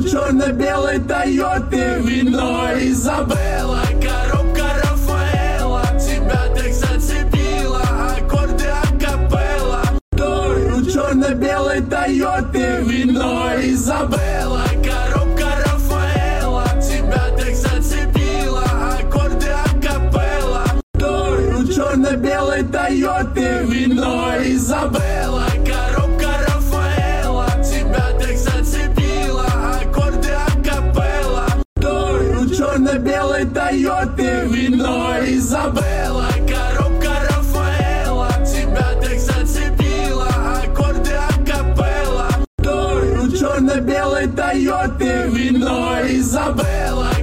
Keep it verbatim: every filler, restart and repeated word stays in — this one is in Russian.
черно-белой Тойоты, вино Изабелла, коробка Рафаэла, тебя так зацепила, аккорды акапелла. Той у черно-белой Тойоты, вино Изабелла, коробка Рафаэла, тебя так зацепила, аккорды акапелла. Той у черно-белой Тойоты, вино Изабелла, коробка Рафаэла, тебя так зацепила, аккорды акапелла. Той у черно-белой Тойоты, вино Изабелла, коробка Рафаэла, тебя так зацепила, аккорды акапелла. Той у черно-белой Тойоты, вино Изабелла.